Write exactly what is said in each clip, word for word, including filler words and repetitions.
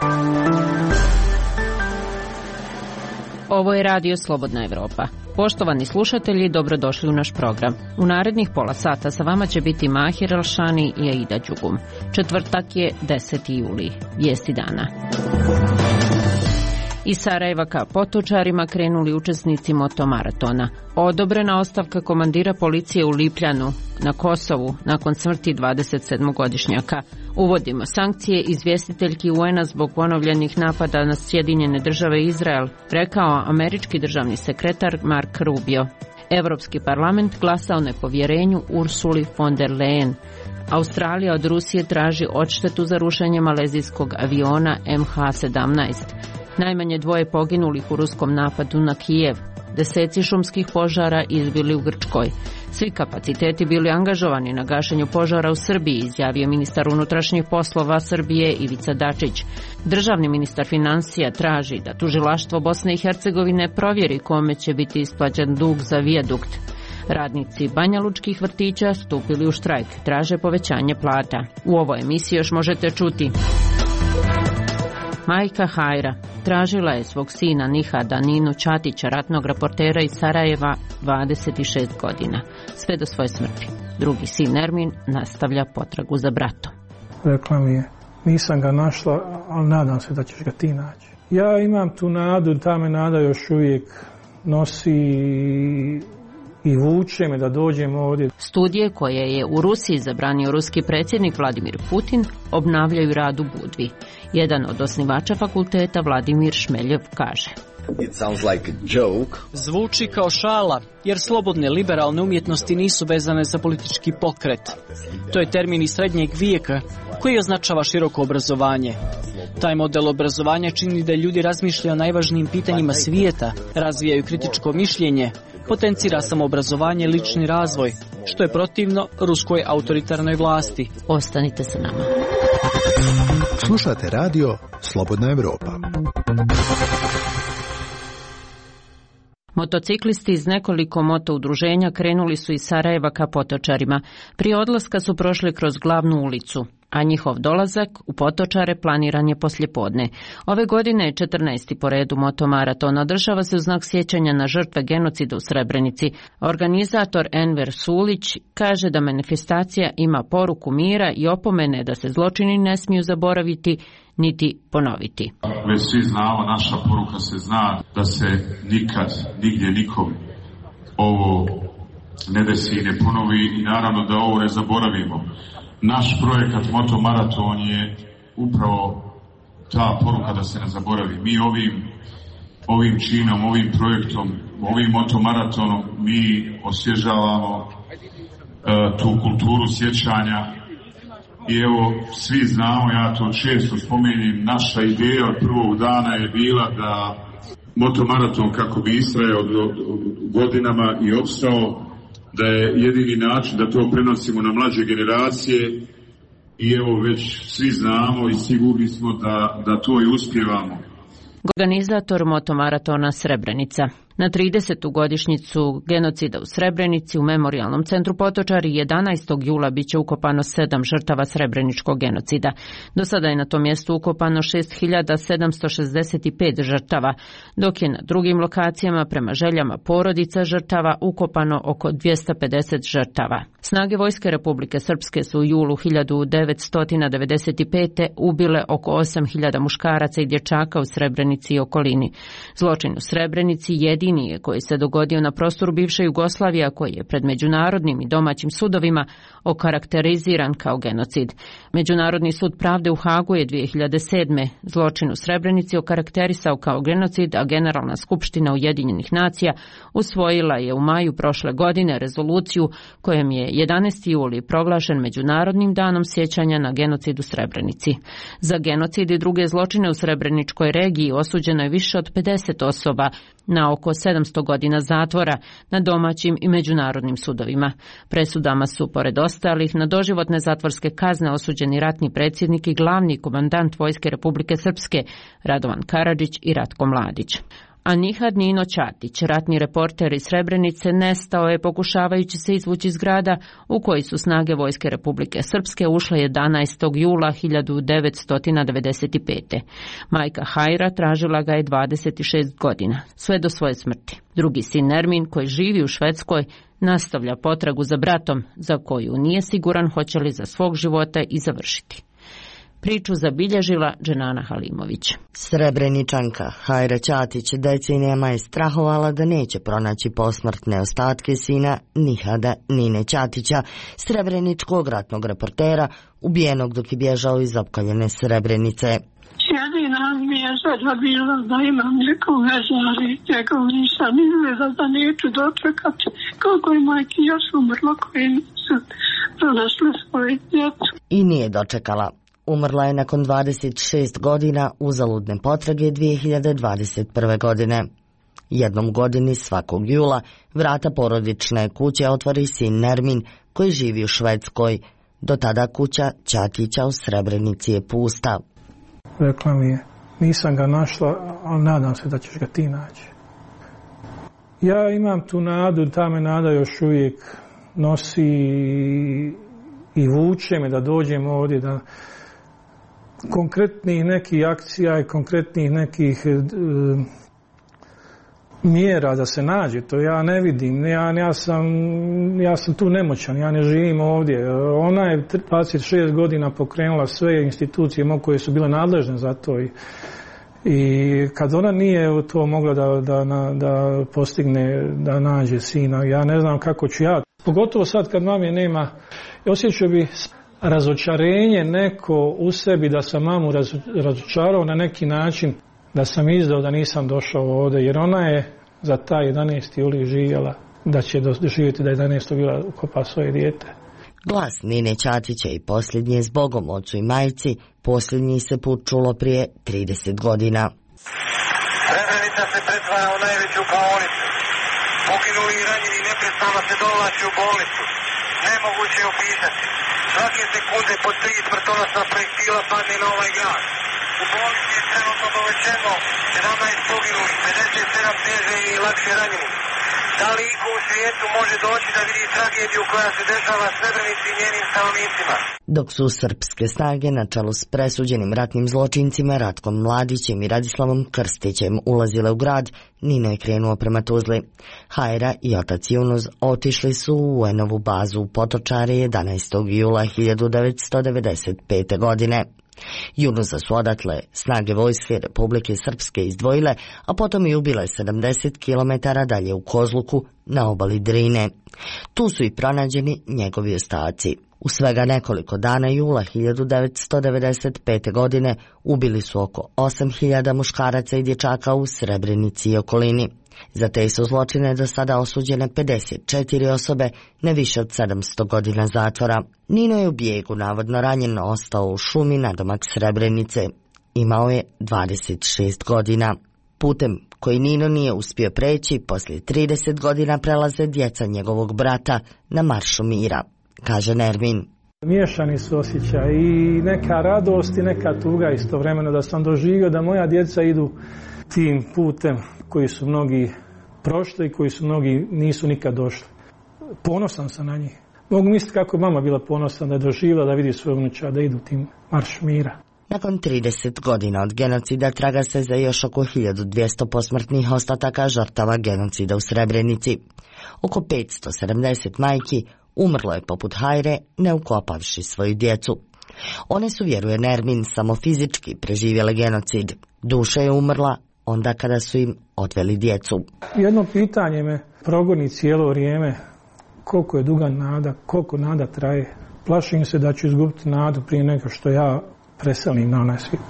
Ovo je Radio Slobodna Evropa. Poštovani slušatelji, dobrodošli u naš program. U narednih pola sata sa vama će biti Mahir Alšani i Aida Đugum. Četvrtak je deseti juli. Vijesti dana. Iz Sarajeva ka Potočarima krenuli učesnici motomaratona. Odobrena ostavka komandira policije u Lipljanu na Kosovu nakon smrti dvadesetsedmogodišnjaka. Uvodimo sankcije izvjestiteljki U N-a zbog ponovljenih napada na Sjedinjene države i Izrael, rekao američki državni sekretar Mark Rubio. Europski parlament glasa o nepovjerenju Ursuli von der Leyen. Australija od Rusije traži odštetu za rušenje malezijskog aviona M H sedamnaest. Najmanje dvoje poginulih u ruskom napadu na Kijev. Deseci šumskih požara izbili u Grčkoj. Svi kapaciteti bili angažovani na gašenju požara u Srbiji, izjavio ministar unutrašnjih poslova Srbije Ivica Dačić. Državni ministar financija traži da tužilaštvo Bosne i Hercegovine provjeri kome će biti isplaćen dug za vijadukt. Radnici banjalučkih vrtića stupili u štrajk, traže povećanje plata. U ovoj emisiji još možete čuti: majka Hajra tražila je svog sina Nihada Ninu Čatića, ratnog reportera iz Sarajeva, dvadeset šest godina, sve do svoje smrti. Drugi sin Ermin nastavlja potragu za bratom. Rekla mi je, nisam ga našla, ali nadam se da ćeš ga ti naći. Ja imam tu nadu, ta me nada još uvijek nosi i vuče me da dođem ovdje. Studije koje je u Rusiji zabranio ruski predsjednik Vladimir Putin obnavljaju rad u Budvi. Jedan od osnivača fakulteta, Vladimir Šmeljev, kaže: It sounds like a joke. Zvuči kao šala, jer slobodne liberalne umjetnosti nisu vezane za politički pokret. To je termin iz srednjeg vijeka koji označava široko obrazovanje. Taj model obrazovanja čini da ljudi razmišljaju o najvažnijim pitanjima svijeta, razvijaju kritičko mišljenje, potencira samoobrazovanje i lični razvoj, što je protivno ruskoj autoritarnoj vlasti. Ostanite sa nama. Slušate radio Slobodna Evropa. Motociklisti iz nekoliko moto udruženja krenuli su iz Sarajeva ka Potočarima. Prije odlaska su prošli kroz glavnu ulicu, a njihov dolazak u Potočare planiran je poslijepodne. Ove godine je četrnaesti po redu motomaraton. Održava se u znak sjećanja na žrtve genocida u Srebrenici. Organizator Enver Sulić kaže da manifestacija ima poruku mira i opomene da se zločini ne smiju zaboraviti niti ponoviti. Već svi znamo, naša poruka se zna da se nikad, nigdje, nikom ovo ne desi i ne ponovi i naravno da ovo ne zaboravimo. Naš projekat Motomaraton je upravo ta poruka da se ne zaboravi. Mi ovim, ovim činom, ovim projektom, ovim motomaratonom mi osvježavamo uh, tu kulturu sjećanja. I evo, svi znamo, ja to često spomenim, naša ideja od prvog dana je bila da motomaraton kako bi istrajao godinama i opstao, da je jedini način da to prenosimo na mlađe generacije i evo već svi znamo i sigurni smo da, da to i uspijevamo. Organizator motomaratona Srebrenica. Na tridesetu godišnjicu genocida u Srebrenici u Memorijalnom centru Potočari jedanaestog jula bit će ukopano sedam žrtava srebreničkog genocida. Do sada je na tom mjestu ukopano šest hiljada sedamsto šezdeset pet žrtava, dok je na drugim lokacijama prema željama porodica žrtava ukopano oko dvjesto pedeset žrtava. Snage Vojske Republike Srpske su u julu hiljadu devetsto devedeset pete ubile oko osam hiljada muškaraca i dječaka u Srebrenici i okolini. Zločin u Srebrenici jedini je koji se dogodio na prostoru bivše Jugoslavije, koji je pred međunarodnim i domaćim sudovima okarakteriziran kao genocid. Međunarodni sud pravde u Hagu je dvije hiljade sedme zločin u Srebrenici okarakterisao kao genocid, a Generalna skupština Ujedinjenih nacija usvojila je u maju prošle godine rezoluciju kojom je jedanaesti juli proglašen Međunarodnim danom sjećanja na genocid u Srebrenici. Za genocid i druge zločine u Srebreničkoj regiji osuđeno je više od pedeset osoba na oko sedamsto godina zatvora na domaćim i međunarodnim sudovima. Presudama su, pored ostalih, na doživotne zatvorske kazne osuđeni ratni predsjednik i glavni komandant Vojske Republike Srpske Radovan Karadžić i Ratko Mladić. A Nihad Nino Ćatić, ratni reporter iz Srebrenice, nestao je pokušavajući se izvući iz grada u koji su snage Vojske Republike Srpske ušle jedanaestog jula hiljadu devetsto devedeset pete. Majka Hajra tražila ga je dvadeset šest godina, sve do svoje smrti. Drugi sin Nermin, koji živi u Švedskoj, nastavlja potragu za bratom, za koju nije siguran hoće li za svog života i završiti. Priču zabilježila Dženana Halimović. Srebreničanka Hajra Ćatić decenijama je strahovala da neće pronaći posmrtne ostatke sina Nihada Nine Ćatića, srebreničkog ratnog reportera, ubijenog dok je bježao iz opkoljene Srebrenice. Jedina mi je želja bila da imam nekog vezari, njegov nisam izgleda da neću dočekati koliko je majki još umrlo koji nisu pronašli svoje djecu. I nije dočekala. Umrla je nakon dvadeset šest godina uzaludne potrage dvije hiljade dvadeset prve. godine. Jednom godini svakog jula vrata porodične kuće otvori sin Nermin koji živi u Švedskoj. Do tada kuća Ćatića u Srebrenici je pusta. Rekla mi je, nisam ga našla, ali nadam se da ćeš ga ti naći. Ja imam tu nadu, ta me nada još uvijek nosi i vuče me da dođem ovdje, da konkretnih nekih akcija i konkretnih nekih e, mjera da se nađe, to ja ne vidim, ja, ja, sam, ja sam tu nemoćan, ja ne živim ovdje. Ona je dvadeset šest godina pokrenula sve institucije koje su bile nadležne za to i, i kad ona nije to mogla da, da, da postigne, da nađe sina, ja ne znam kako ću ja. Pogotovo sad kad mame nema, osjećao bi razočarenje neko u sebi da sam mamu razočarao na neki način, da sam izdao da nisam došao ovdje, jer ona je za taj jedanaesti juli živjela da će doživjeti da jedanaestog jula ukopa svoje dijete. Glas Nine Ćatića i posljednje s Bogom ocu i majci, posljednji se put čulo prije trideset godina. Srebrenica se pretvara u najveću klaonicu. Poginuli i ranjeni neprestano se dovlači u bolnicu. Nemoguće je opisati. Svake sekunde po tri smrtonosna projektila padne na ovaj grad. U bolnici je trenutno dovećeno sedamnaest poginulih, pedeset sedam teže i lakše ranjenih. Da li iko u svijetu može doći da vidi tragediju koja se dešava Srebrenici i njenim stanovnicima? Dok su srpske snage na čelu s presuđenim ratnim zločincima Ratkom Mladićem i Radislavom Krstićem ulazile u grad, Nino je krenuo prema Tuzli. Hajra i otac Junuz otišli su u U N-ovu bazu u Potočari jedanaestog jula hiljadu devetsto devedeset pete. godine. Junuza su odatle snage Vojske Republike Srpske izdvojile, a potom i ubile sedamdeset kilometara dalje u Kozluku na obali Drine. Tu su i pronađeni njegovi ostaci. U svega nekoliko dana jula hiljadu devetsto devedeset pete. godine ubili su oko osam hiljada muškaraca i dječaka u Srebrenici i okolini. Za te su zločine do sada osuđene pedeset četiri osobe na više od sedamsto godina zatvora. Nino je u bijegu navodno ranjen ostao u šumi nadomak Srebrenice. Imao je dvadeset šest godina. Putem koji Nino nije uspio preći, poslije trideset godina prelaze djeca njegovog brata na maršu mira, kaže Nermin. Miješani su osjećaj i neka radost i neka tuga istovremeno da sam doživio da moja djeca idu tim putem koji su mnogi prošli i koji su mnogi nisu nikad došli. Ponosan sam na njih. Mogu misliti kako mama bila ponosna da je doživjela da vidi svoje unuča da idu tim marš mira. Nakon trideset godina od genocida traga se za još oko hiljadu dvjesto posmrtnih ostataka žrtava genocida u Srebrenici. Oko petsto sedamdeset majki umrlo je poput Hajre ne ukopavši svoju djecu. One su, vjeruje Nermin, samo fizički preživjele genocid. Duša je umrla onda kada su im odveli djecu. Jedno pitanje me progoni cijelo vrijeme, koliko je duga nada, koliko nada traje. Plašim se da ću izgubiti nadu prije nego što ja preselim na onaj svijet.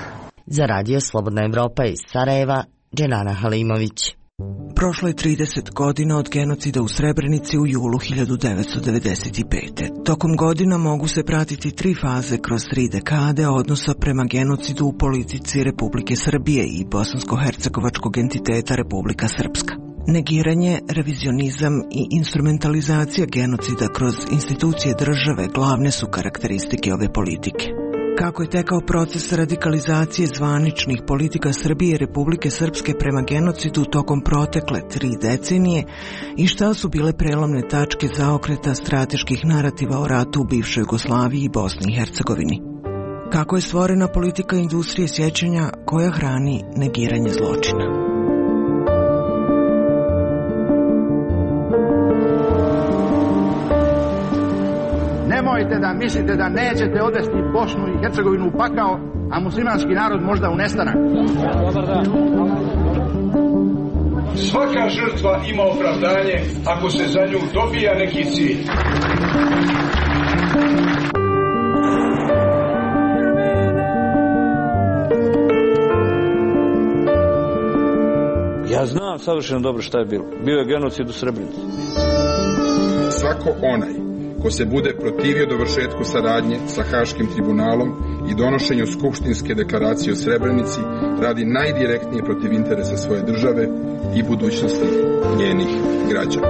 Za radio Slobodna Evropa iz Sarajeva, Dženana Halimović. Prošlo je trideset godina od genocida u Srebrenici u julu hiljadu devetsto devedeset pete. Tokom godina mogu se pratiti tri faze kroz tri dekade odnosa prema genocidu u politici Republike Srbije i bosansko-hercegovačkog entiteta Republika Srpska. Negiranje, revizionizam i instrumentalizacija genocida kroz institucije države glavne su karakteristike ove politike. Kako je tekao proces radikalizacije zvaničnih politika Srbije i Republike Srpske prema genocidu tokom protekle tri decenije i šta su bile prelomne tačke zaokreta strateških narativa o ratu u bivšoj Jugoslaviji i Bosni i Hercegovini. Kako je stvorena politika industrije sjećanja koja hrani negiranje zločina. Nemojte da mislite da nećete odvesti Bosnu i Hercegovinu u pakao, a muslimanski narod možda u nestanak. Svaka žrtva ima opravdanje ako se za nju dobija neki cilj. Ja znam savršeno dobro šta je bilo. Bio je genocid u Srebrenici. Svako onaj ko se bude protivio dovršetku saradnje sa Haškim tribunalom i donošenju skupštinske deklaracije o Srebrenici radi najdirektnije protiv interesa svoje države i budućnosti njenih građana.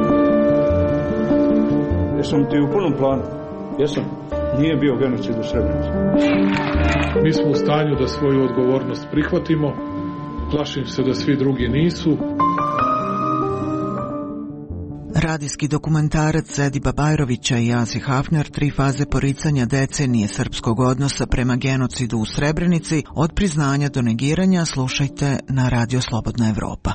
Jesam ti u punom planu? Jesam. Nije bio genocid u Srebrenici. Mi smo u stanju da svoju odgovornost prihvatimo. Plašim se da svi drugi nisu. Radijski dokumentarac Ediba Bajrovića i Asi Hafner, tri faze poricanja decenije srpskog odnosa prema genocidu u Srebrenici, od priznanja do negiranja, slušajte na Radio Slobodna Evropa.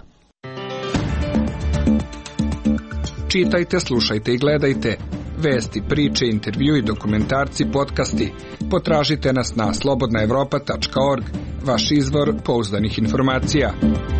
Čitajte, slušajte i gledajte. Vesti, priče, intervjui, dokumentarci, podcasti. Potražite nas na slobodna evropa tačka org, vaš izvor pouzdanih informacija.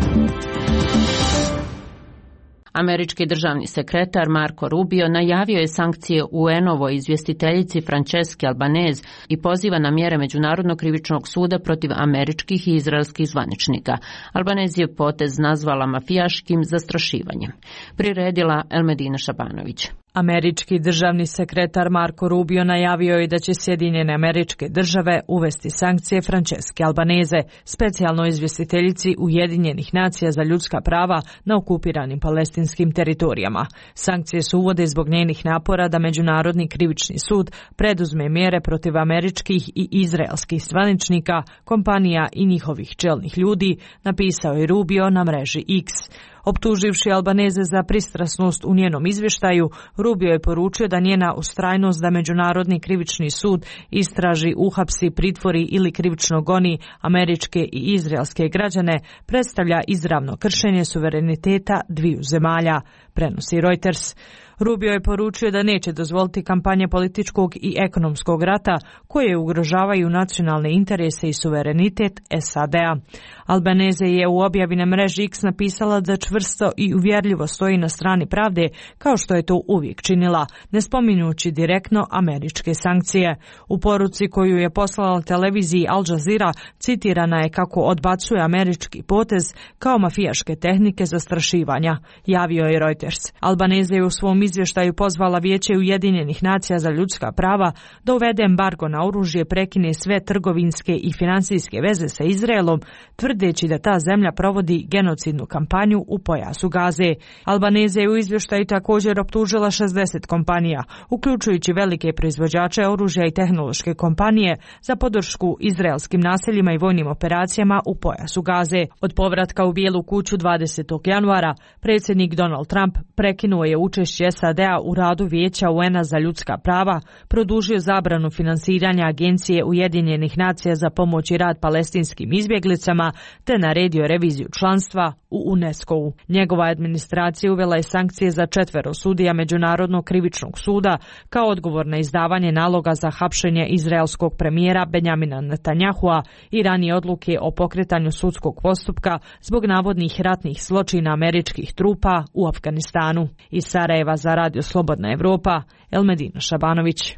Američki državni sekretar Marco Rubio najavio je sankcije U N-ovoj izvjestiteljici Franceschi Albanese i poziva na mjere Međunarodnog krivičnog suda protiv američkih i izraelskih zvaničnika. Albanese je potez nazvala mafijaškim zastrašivanjem. Priredila Elmedina Šabanović. Američki državni sekretar Marco Rubio najavio je da će Sjedinjene Američke Države uvesti sankcije Franceschi Albanese, specijalnoj izvjestiteljici Ujedinjenih nacija za ljudska prava na okupiranim palestinskim teritorijama. Sankcije se uvode zbog njenih napora da Međunarodni krivični sud preduzme mjere protiv američkih i izraelskih zvaničnika, kompanija i njihovih čelnih ljudi, napisao je Rubio na mreži X. Optuživši Albanese za pristrasnost u njenom izvještaju, Rubio je poručio da njena ustrajnost da Međunarodni krivični sud istraži, uhapsi, pritvori ili krivično goni američke i izraelske građane predstavlja izravno kršenje suvereniteta dviju zemalja, prenosi Reuters. Rubio je poručio da neće dozvoliti kampanje političkog i ekonomskog rata koje ugrožavaju nacionalne interese i suverenitet S A D-a. Albanese je u objavi na mreži X napisala da čvrsto i uvjerljivo stoji na strani pravde, kao što je to uvijek činila, ne spominjući direktno američke sankcije. U poruci koju je poslala televiziji Al Jazeera citirana je kako odbacuje američki potez kao mafijaške tehnike zastrašivanja, javio je Reuters. Albanese je u svom izvještaju pozvala Vijeće Ujedinjenih nacija za ljudska prava da uvede embargo na oružje, prekine sve trgovinske i financijske veze sa Izraelom, tvrdeći da ta zemlja provodi genocidnu kampanju u pojasu Gaze. Albanese je u izvještaju također optužila šezdeset kompanija, uključujući velike proizvođače oružja i tehnološke kompanije, za podršku izraelskim naseljima i vojnim operacijama u pojasu Gaze. Od povratka u Bijelu kuću dvadesetog januara, predsjednik Donald Trump prekinuo je učešće S A D-a u radu Vijeća U N-a za ljudska prava, produžio zabranu finansiranja Agencije Ujedinjenih nacija za pomoć i rad palestinskim izbjeglicama, te naredio reviziju članstva u UNESCO-u. Njegova administracija uvela je sankcije za četvero sudija Međunarodnog krivičnog suda kao odgovor na izdavanje naloga za hapšenje izraelskog premijera Benjamina Netanyahua i ranije odluke o pokretanju sudskog postupka zbog navodnih ratnih zločina američkih trupa u Afganistanu. Iz Sarajeva za Radio Slobodna Evropa, Elmedina Šabanović.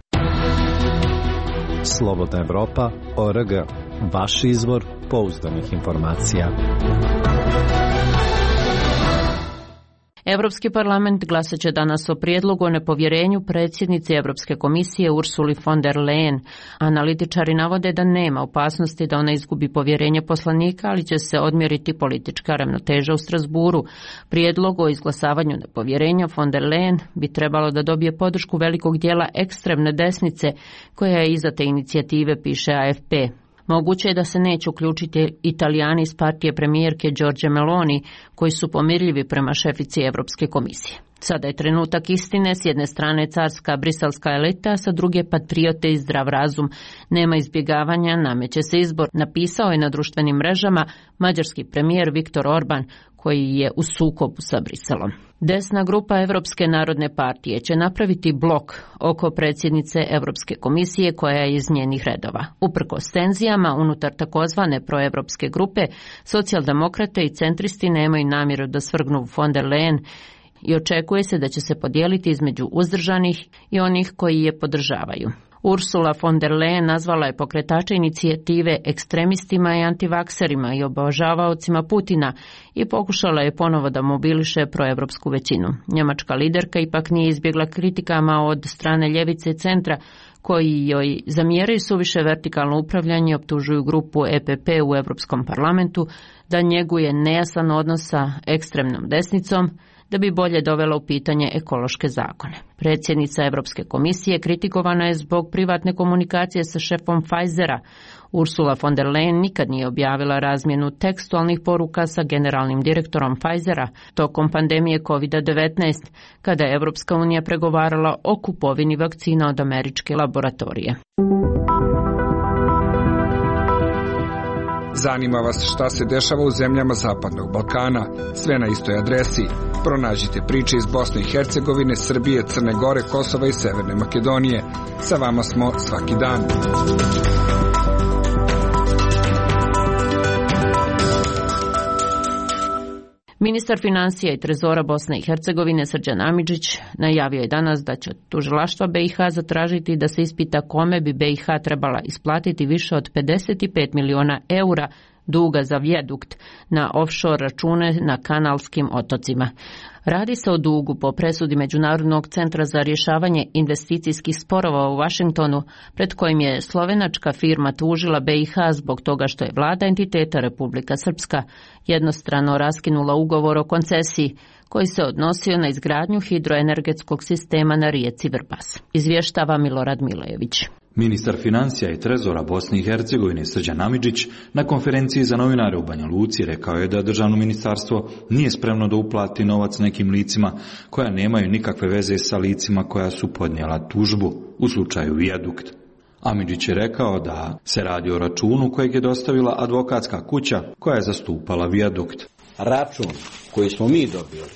Slobodna Evropa, O R G, vaš izvor pouzdanih informacija. Europski parlament glasat će danas o prijedlogu o nepovjerenju predsjednici Europske komisije Ursuli von der Leyen. Analitičari navode da nema opasnosti da ona izgubi povjerenje poslanika, ali će se odmjeriti politička ravnoteža u Strasburu. Prijedlog o izglasavanju nepovjerenja von der Leyen bi trebalo da dobije podršku velikog dijela ekstremne desnice koja je iza te inicijative, piše A F P. Moguće je da se neće uključiti Italijani iz partije premijerke Giorgia Meloni, koji su pomirljivi prema šefici Europske komisije. Sada je trenutak istine, s jedne strane carska briselska elita, a sa druge patriote i zdrav razum. Nema izbjegavanja, nameće se izbor, napisao je na društvenim mrežama mađarski premijer Viktor Orban, koji je u sukobu sa Briselom. Desna grupa Europske narodne partije će napraviti blok oko predsjednice Europske komisije koja je iz njenih redova. Uprkos tenzijama unutar takozvane proevropske grupe, socijaldemokrate i centristi nemaju namjeru da svrgnu von der Leyen i očekuje se da će se podijeliti između uzdržanih i onih koji je podržavaju. Ursula von der Leyen nazvala je pokretače inicijative ekstremistima i antivakserima i obožavaocima Putina i pokušala je ponovo da mobiliše proevropsku većinu. Njemačka liderka ipak nije izbjegla kritikama od strane ljevice i centra, koji joj zamjeraju suviše vertikalno upravljanje i optužuju grupu E P P u Europskom parlamentu da njeguje nejasan odnos sa ekstremnom desnicom, da bi bolje dovela u pitanje ekološke zakone. Predsjednica Europske komisije kritikovana je zbog privatne komunikacije sa šefom Pfizera. Ursula von der Leyen nikad nije objavila razmjenu tekstualnih poruka sa generalnim direktorom Pfizera tokom pandemije kovid devetnaest, kada je Europska unija pregovarala o kupovini vakcina od američke laboratorije. Zanima vas šta se dešava u zemljama Zapadnog Balkana? Sve na istoj adresi. Pronađite priče iz Bosne i Hercegovine, Srbije, Crne Gore, Kosova i Severne Makedonije. Sa vama smo svaki dan. Ministar financija i trezora Bosne i Hercegovine Srđan Amidžić najavio je danas da će od tužilaštva B i H zatražiti da se ispita kome bi B i H trebala isplatiti više od pedeset pet miliona eura duga za vijadukt na offshore račune na Kanalskim otocima. Radi se o dugu po presudi Međunarodnog centra za rješavanje investicijskih sporova u Washingtonu, pred kojim je slovenačka firma tužila B i H zbog toga što je vlada entiteta Republika Srpska jednostrano raskinula ugovor o koncesiji koji se odnosio na izgradnju hidroenergetskog sistema na rijeci Vrbas. Izvještava Milorad Milojević. Ministar financija i trezora Bosne i Hercegovine Srđan Amidžić na konferenciji za novinare u Banja Luci rekao je da državno ministarstvo nije spremno da uplati novac nekim licima koja nemaju nikakve veze sa licima koja su podnijela tužbu u slučaju vijadukt. Amidžić je rekao da se radi o računu kojeg je dostavila advokatska kuća koja je zastupala vijadukt. Račun koji smo mi dobili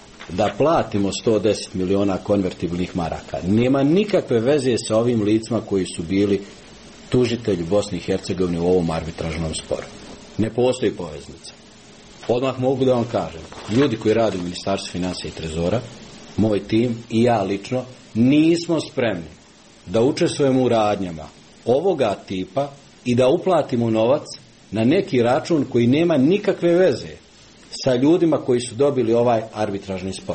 da platimo sto deset miliona konvertibilnih maraka nema nikakve veze sa ovim licima koji su bili tužitelji Bosne i Hercegovine u ovom arbitražnom sporu. Ne postoji poveznica. Odmah mogu da vam kažem, ljudi koji rade u Ministarstvu financija i trezora, moj tim i ja lično, nismo spremni da učestvujemo u radnjama ovoga tipa i da uplatimo novac na neki račun koji nema nikakve veze sa ljudima koji su dobili ovaj arbitražni spor.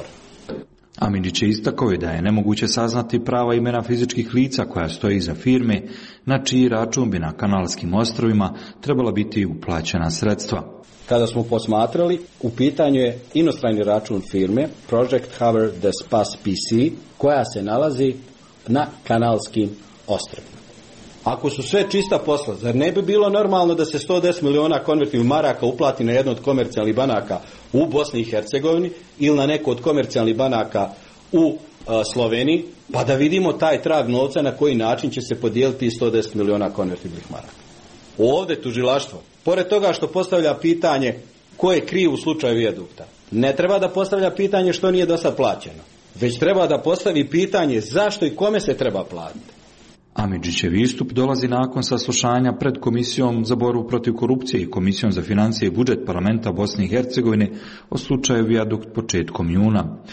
Amidžić je istakao da je nemoguće saznati prava imena fizičkih lica koja stoji iza firme, na čiji račun bi na Kanalskim ostrovima trebala biti uplaćena sredstva. Kada smo posmatrali, u pitanju je inostrani račun firme Project Havre des Pas P C, koja se nalazi na Kanalskim ostrovima. Ako su sve čista posla, zar ne bi bilo normalno da se sto deset miliona konvertibilnih maraka uplati na jedno od komercijalnih banaka u Bosni i Hercegovini ili na neko od komercijalnih banaka u a, Sloveniji, pa da vidimo taj trag novca na koji način će se podijeliti sto deset miliona konvertibilnih maraka. Ovdje tužilaštvo, pored toga što postavlja pitanje ko je kriv u slučaju vijadukta, ne treba da postavlja pitanje što nije do sad plaćeno, već treba da postavi pitanje zašto i kome se treba platiti. Amidžićev istup dolazi nakon saslušanja pred Komisijom za borbu protiv korupcije i Komisijom za financije i budžet parlamenta Bosne i Hercegovine o slučaju vijadukt početkom juna.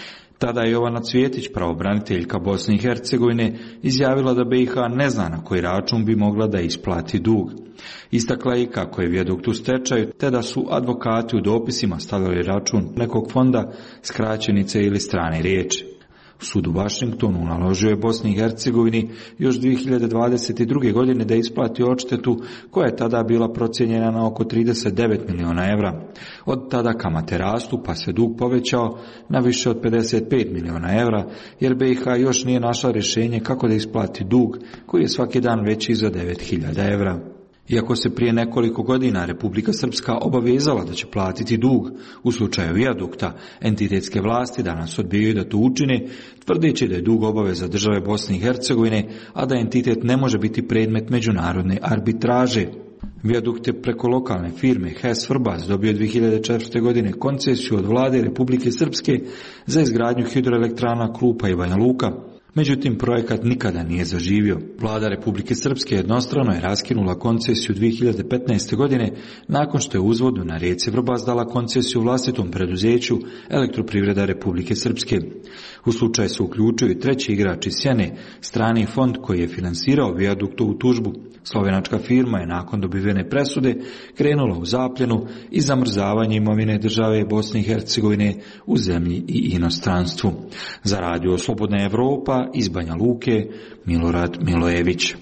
Tada je Jovana Cvjetić, pravobraniteljka Bosne i Hercegovine, izjavila da B i H ne zna na koji račun bi mogla da isplati dug. Istakla je kako je vijadukt u stečaju, te da su advokati u dopisima stavili račun nekog fonda, skraćenice ili strane riječi. Sud u Vašingtonu naložio je Bosni i Hercegovini još dvije hiljade dvadeset druge. godine da isplati odštetu koja je tada bila procijenjena na oko trideset devet miliona evra. Od tada kamate rastu pa se dug povećao na više od pedeset pet miliona evra, jer B i H još nije našla rješenje kako da isplati dug koji je svaki dan veći za devet hiljada evra. Iako se prije nekoliko godina Republika Srpska obavezala da će platiti dug u slučaju vijadukta, entitetske vlasti danas odbijaju da to učine, tvrdeći da je dug obaveza države Bosne i Hercegovine, a da entitet ne može biti predmet međunarodne arbitraže. Vijadukt je preko lokalne firme H E S Vrbas dobio dvije hiljade četvrte. godine koncesiju od vlade Republike Srpske za izgradnju hidroelektrana Klupa i Banja Luka. Međutim, projekat nikada nije zaživio. Vlada Republike Srpske jednostrano je raskinula koncesiju dvije hiljade petnaeste. godine nakon što je uzvodu na rijeci Vrbas dala koncesiju vlastitom preduzeću Elektroprivreda Republike Srpske. U slučaj se uključio i treći igrač iz sjene, strani fond koji je finansirao vijaduktovu tužbu. Slovenačka firma je nakon dobivene presude krenula u zapljenu i zamrzavanje imovine države Bosne i Hercegovine u zemlji i inostranstvu. Za radio Slobodna Evropa iz Banja Luke, Milorad Milojević.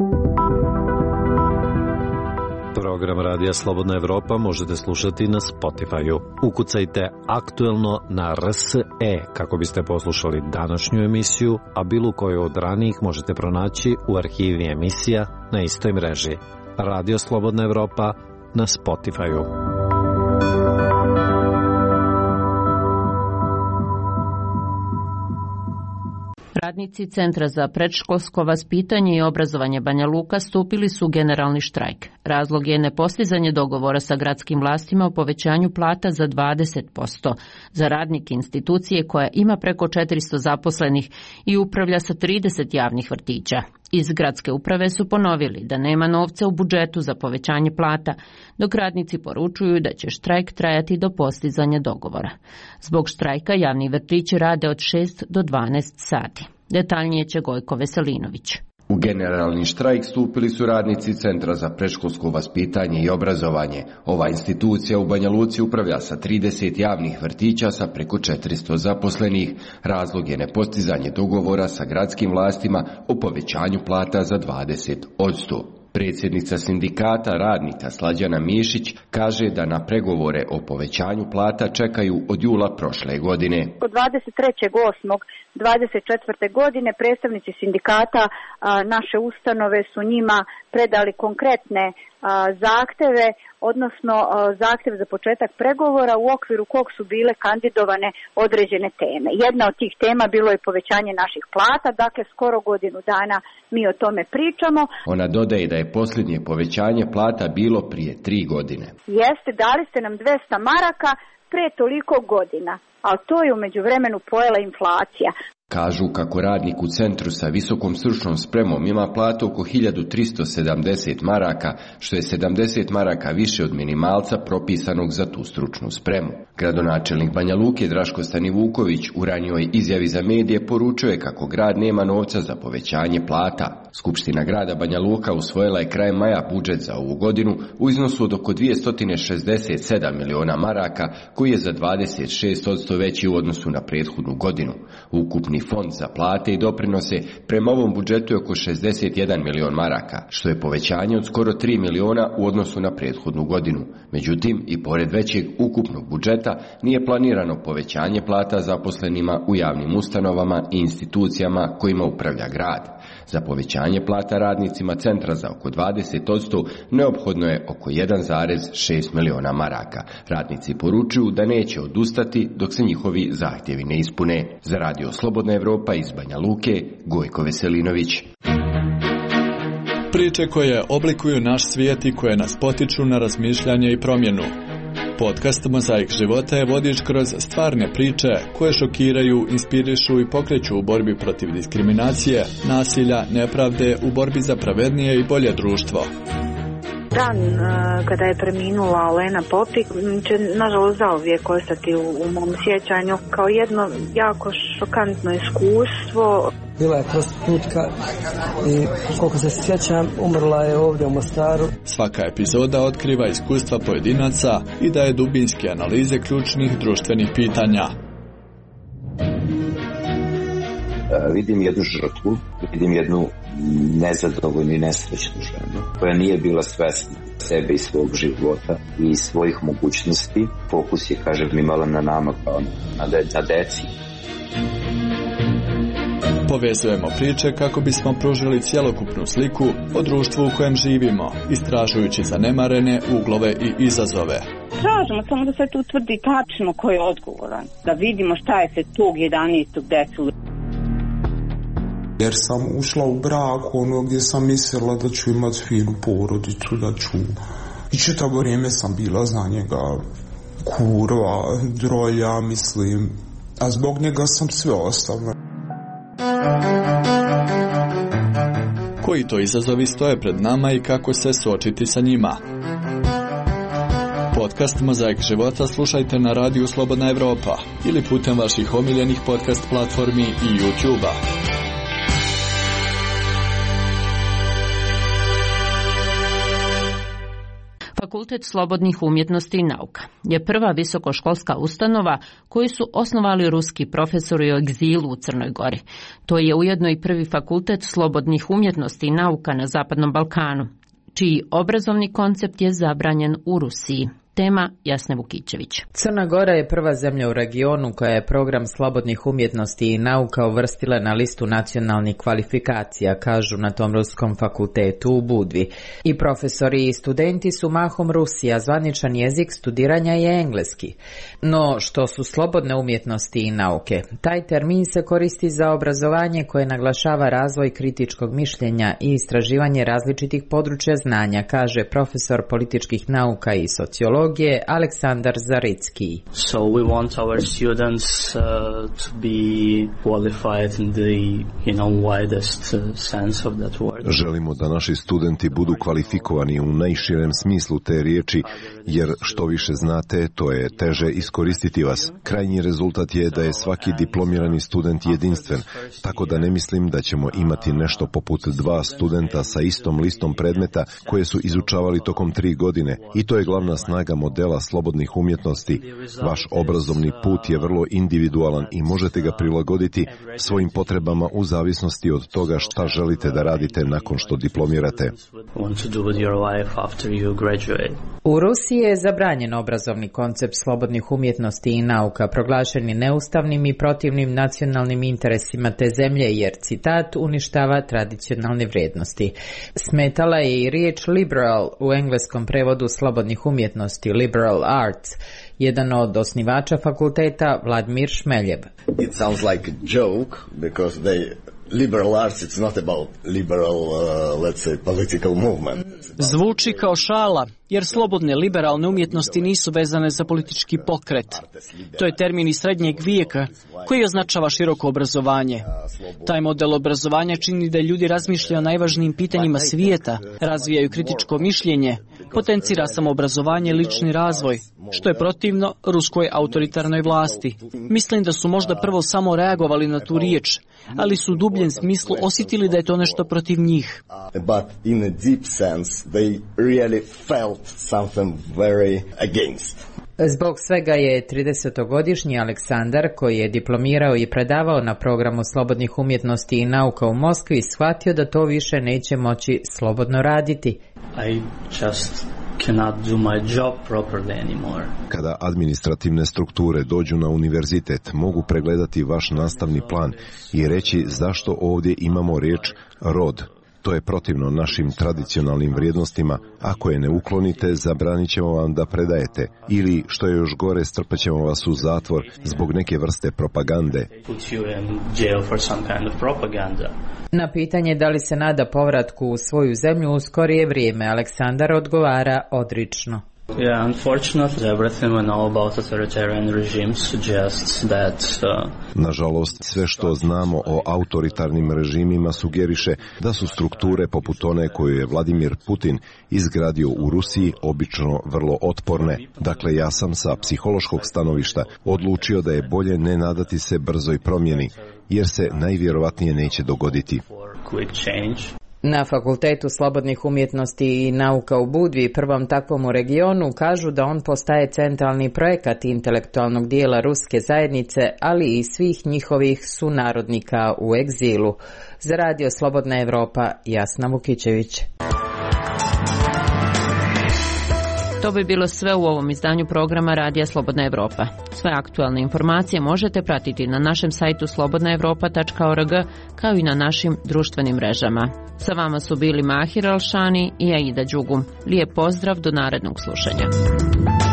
Program Radija Slobodna Evropa možete slušati na Spotify-u. Ukucajte aktuelno na R S E kako biste poslušali današnju emisiju, a bilo koju od ranijih možete pronaći u arhivi emisija na istoj mreži. Radio Slobodna Evropa na Spotify-u. Radnici Centra za predškolsko vaspitanje i obrazovanje Banja Luka stupili su u generalni štrajk. Razlog je nepostizanje dogovora sa gradskim vlastima o povećanju plata za dvadeset posto za radnike institucije koja ima preko četiristo zaposlenih i upravlja sa trideset javnih vrtića. Iz gradske uprave su ponovili da nema novca u budžetu za povećanje plata, dok radnici poručuju da će štrajk trajati do postizanja dogovora. Zbog štrajka javni vrtići rade od šest do dvanaest sati. Detaljnije će Gojko Veselinović. U generalni štrajk stupili su radnici Centra za predškolsko vaspitanje i obrazovanje. Ova institucija u Banja Luci upravlja sa trideset javnih vrtića sa preko četiristo zaposlenih. Razlog je nepostizanje dogovora sa gradskim vlastima o povećanju plata za dvadeset posto. Predsjednica sindikata radnika Slađana Mišić kaže da na pregovore o povećanju plata čekaju od jula prošle godine. Od dvadeset trećeg osmog dvadeset četvrte. godine predstavnici sindikata a, naše ustanove su njima predali konkretne a, zahteve, odnosno a, zahtjev za početak pregovora u okviru kog su bile kandidovane određene teme. Jedna od tih tema bilo je povećanje naših plata, dakle skoro godinu dana mi o tome pričamo. Ona dodaje da je posljednje povećanje plata bilo prije tri godine. Jeste, dali ste nam dvesta maraka pre toliko godina, ali to je u međuvremenu pojela inflacija. Kažu kako radnik u centru sa visokom stručnom spremom ima platu oko hiljadu tristo sedamdeset maraka, što je sedamdeset maraka više od minimalca propisanog za tu stručnu spremu. Gradonačelnik Banja Luke Draško Stanivuković u ranijoj izjavi za medije poručuje kako grad nema novca za povećanje plata. Skupština grada Banja Luka usvojila je krajem maja budžet za ovu godinu u iznosu od oko dvjesto šezdeset sedam miliona maraka, koji je za dvadeset šest posto veći u odnosu na prethodnu godinu. Ukupni fond za plate i doprinose prema ovom budžetu je oko šezdeset jedan milion maraka, što je povećanje od skoro tri miliona u odnosu na prethodnu godinu. Međutim, i pored većeg ukupnog budžeta nije planirano povećanje plata zaposlenima u javnim ustanovama i institucijama kojima upravlja grad. Za povećanje plata radnicima centra za oko dvadeset posto neophodno je oko jedan zarez šest miliona maraka. Radnici poručuju da neće odustati dok se njihovi zahtjevi ne ispune. Za radio Slobodna Evropa iz Banja Luke, Gojko Veselinović. Priče koje oblikuju naš svijet i koje nas potiču na razmišljanje i promjenu. Podcast Mozaik života je vodič kroz stvarne priče koje šokiraju, inspirišu i pokreću u borbi protiv diskriminacije, nasilja, nepravde, u borbi za pravednije i bolje društvo. Dan kada je preminula Olena Popik će nažalost zauvijek ostati u, u mom sjećanju kao jedno jako šokantno iskustvo. Bila je prostitutka i koliko se sjećam umrla je ovdje u Mostaru. Svaka epizoda otkriva iskustva pojedinaca i daje dubinske analize ključnih društvenih pitanja. Vidim jednu žrtvu, vidim jednu nezadovoljnu i nesrećnu ženu koja nije bila svesna sebe i svog života i svojih mogućnosti. Fokus je, kažem, imala na nama kao na, de, na deci. Povezujemo priče kako bismo pružili cjelokupnu sliku o društvu u kojem živimo, istražujući zanemarene uglove i izazove. Tražimo samo da se tu utvrdi tačno ko je odgovoran, da vidimo šta je se tog jedanaestog desilo. Jer sam ušla u brak ono gdje sam mislila da ću imati finu porodicu, da ću... I čitavo vrijeme sam bila za njega kurva, drolja, mislim, a zbog njega sam sve ostavila. Koji to izazovi stoje pred nama i kako se suočiti sa njima? Podcast Mozaik života slušajte na radiju Slobodna Evropa ili putem vaših omiljenih podcast platformi i YouTube-a. Fakultet slobodnih umjetnosti i nauka je prva visokoškolska ustanova koju su osnovali ruski profesori u egzilu u Crnoj Gori. To je ujedno i prvi fakultet slobodnih umjetnosti i nauka na Zapadnom Balkanu, čiji obrazovni koncept je zabranjen u Rusiji. Tema Jasne Vukićević. Crna Gora je prva zemlja u regionu koja je program slobodnih umjetnosti i nauka uvrstila na listu nacionalnih kvalifikacija, kažu na tom ruskom fakultetu u Budvi. I profesori i studenti su mahom Rusi, a zvaničan jezik studiranja je engleski. No, što su slobodne umjetnosti i nauke? Taj termin se koristi za obrazovanje koje naglašava razvoj kritičkog mišljenja i istraživanje različitih područja znanja, kaže profesor političkih nauka i sociologije Aleksandar Zaricki. So we want our students uh, to be qualified in the, you know, widest uh, sense of that word. Želimo da naši studenti budu kvalifikovani u najširem smislu te riječi, jer što više znate, to je teže iskoristiti vas. Krajnji rezultat je da je svaki diplomirani student jedinstven, tako da ne mislim da ćemo imati nešto poput dva studenta sa istom listom predmeta koje su izučavali tokom tri godine i to je glavna snaga modela slobodnih umjetnosti. Vaš obrazovni put je vrlo individualan i možete ga prilagoditi svojim potrebama u zavisnosti od toga šta želite da radite nakon što diplomirate. U Rusiji je zabranjen obrazovni koncept slobodnih umjetnosti i nauka, proglašen je neustavnim i protivnim nacionalnim interesima te zemlje jer, citat, uništava tradicionalne vrijednosti. Smetala je i riječ liberal u engleskom prevodu slobodnih umjetnosti, liberal arts, jedan od osnivača fakulteta Vladimir Šmeljev. It sounds like a joke because they liberal arts it's not about liberal uh, let's say political movement. Zvuči kao šala, jer slobodne liberalne umjetnosti nisu vezane za politički pokret. To je termin iz srednjeg vijeka koji označava široko obrazovanje. Taj model obrazovanja čini da ljudi razmišljaju o najvažnijim pitanjima svijeta, razvijaju kritičko mišljenje, potencira samoobrazovanje i lični razvoj, što je protivno ruskoj autoritarnoj vlasti. Mislim da su možda prvo samo reagovali na tu riječ, ali su u dubljem smislu osjetili da je to nešto protiv njih. But in a deep sense they really felt something very against. Zbog svega je tridesetogodišnji Aleksandar, koji je diplomirao i predavao na programu slobodnih umjetnosti i nauka u Moskvi, shvatio da to više neće moći slobodno raditi. I just cannot do my job properly anymore. Kada administrativne strukture dođu na univerzitet, mogu pregledati vaš nastavni plan i reći zašto ovdje imamo riječ rod. To je protivno našim tradicionalnim vrijednostima. Ako je ne uklonite, zabranit ćemo vam da predajete. Ili, što je još gore, strpat ćemo vas u zatvor zbog neke vrste propagande. Na pitanje da li se nada povratku u svoju zemlju u skorije vrijeme, Aleksandar odgovara odrično. Yeah, unfortunately, everything we know about authoritarian regimes suggests that uh... Nažalost, sve što znamo o autoritarnim režimima sugeriše da su strukture poput one koju je Vladimir Putin izgradio u Rusiji obično vrlo otporne. Dakle, ja sam sa psihološkog stanovišta odlučio da je bolje ne nadati se brzoj promjeni, jer se najvjerovatnije neće dogoditi. Na Fakultetu slobodnih umjetnosti i nauka u Budvi, prvom takvom u regionu, kažu da on postaje centralni projekat intelektualnog dijela ruske zajednice, ali i svih njihovih sunarodnika u egzilu. Za Radio Slobodna Evropa, Jasna Vukićević. To bi bilo sve u ovom izdanju programa Radija Slobodna Evropa. Sve aktualne informacije možete pratiti na našem sajtu slobodna evropa tačka org, kao i na našim društvenim mrežama. Sa vama su bili Mahir Alšani i Aida Đugum. Lijep pozdrav, do narednog slušanja.